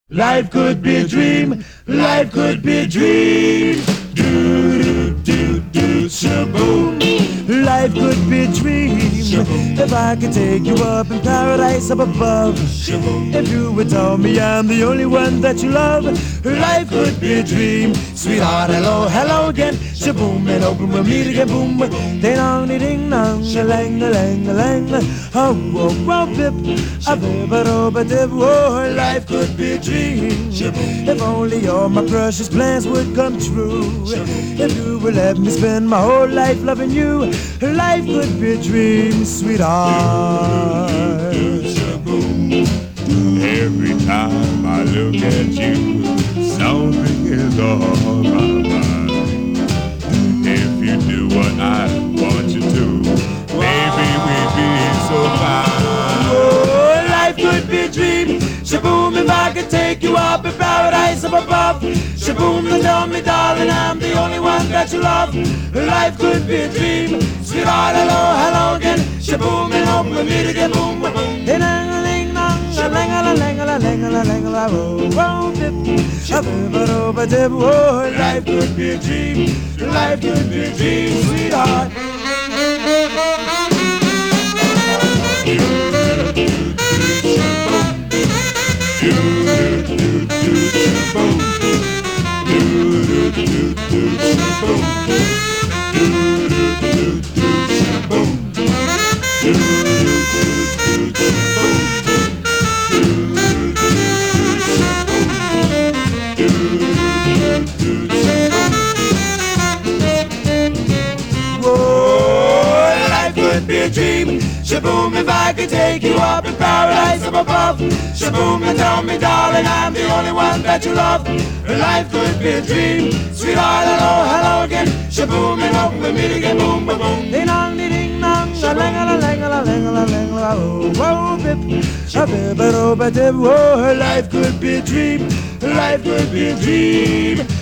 Life could be a dream. Life could be a dream. Do do do do shaboom. Life could be a dream. If I could take you up in paradise up above. If you would tell me I'm the only one that you love. Life could be a dream. Sweetheart, hello, hello again. Shaboom, and open we'll meet again. Boom, ding dong, ding dong, a lang, a lang, a lang. Oh, oh, oh, bip, a bip, a do, a dip. Oh, life could be a dream. If only all my precious plans would come true. If you would let me spend my whole life loving you. Life could be a dream, sweetheart. Every time I look at you, something is on my mind. If you do what I want you to, maybe we'd be so fine. Oh, life could be a dream. Shaboom, if I could take you up in paradise up above. Shaboom, then tell me, darling, I'm the only one that you love. Life could be a dream. Sweetheart, hello, hello again. Shaboom, and hope we'll meet again. Boom, boom, boom. Oh, life could be a dream. Life could be a dream, sweetheart. Dream. Shaboom, if I could take you up in paradise up above. Shaboom, and tell me, darling, I'm the only one that you love. Life could be a dream. Sweetheart, hello, hello again. Shaboom, and hope we meet again. Boom, boom, boom. Ding dong, ding dong, a lang, a lang, a lang, a lang, oh, bip, a bip, a do, a dip. Oh, life could be a dream. Life could be a dream.